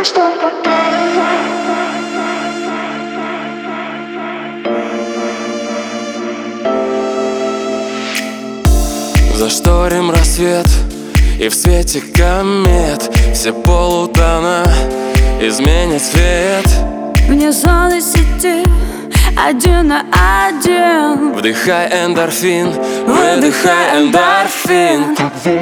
Зашторим рассвет, и в свете комет все полутона изменят цвет. Вне зоны сети, один на один. Вдыхай эндорфин, выдыхай эндорфин.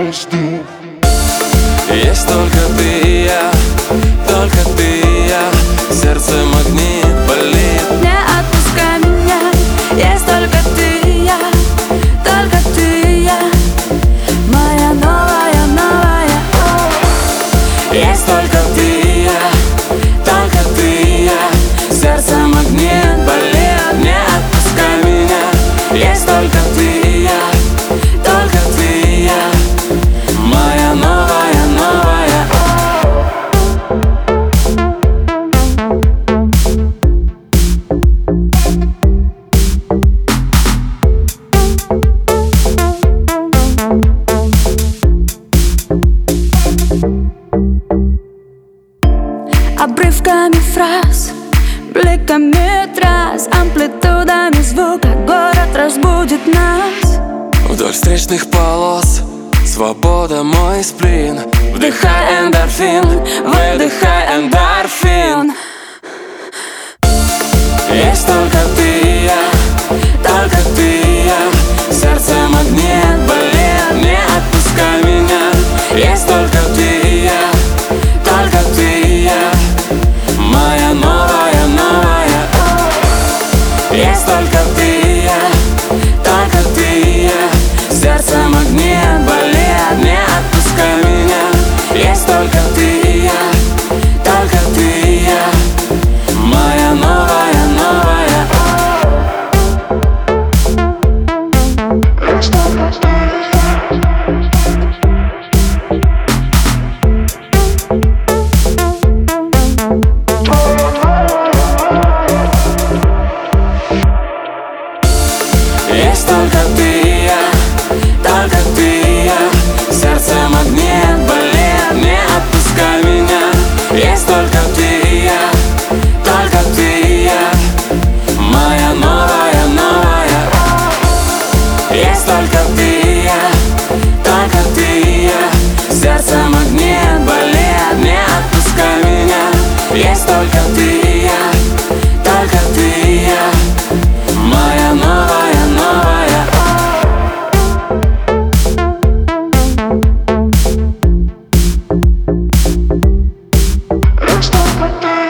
Есть только ты и я, только ты и я. Сердце магнит, болит. Не отпускай меня, есть только ты и я, только ты и я. Моя новая, новая. Есть только ты и я, только ты и я. Сердце магнит, болит. Не отпускай меня. Есть только ты и я, только ты и я. Моя новая, новая. Обрывками фраз, бликами трасс, амплитудами звука город разбудит нас. Вдоль встречных полос свобода мой сплин. Вдыхай эндорфин, выдыхай эндорфин. Есть только ты и я, только ты и я. Сердце магнит, болит. Не отпускай меня. Есть только ты и я, только ты и я. Моя новая, новая. Есть только ты и я, только ты и я. Сердце магнит, болит. Не отпускай меня. Есть только ты и я, только ты и я. Моя новая, новая. Есть только ты и я, только ты и я. Сердце магнит, болит. Не отпускай меня. Есть только ты и я, только ты и я. Моя новая, новая. Есть только ты и я, только ты и я. Сердце магнит, болит. Не отпускай меня. Есть только ты и я, только ты и я. Моя новая, новая. Let's talk about that.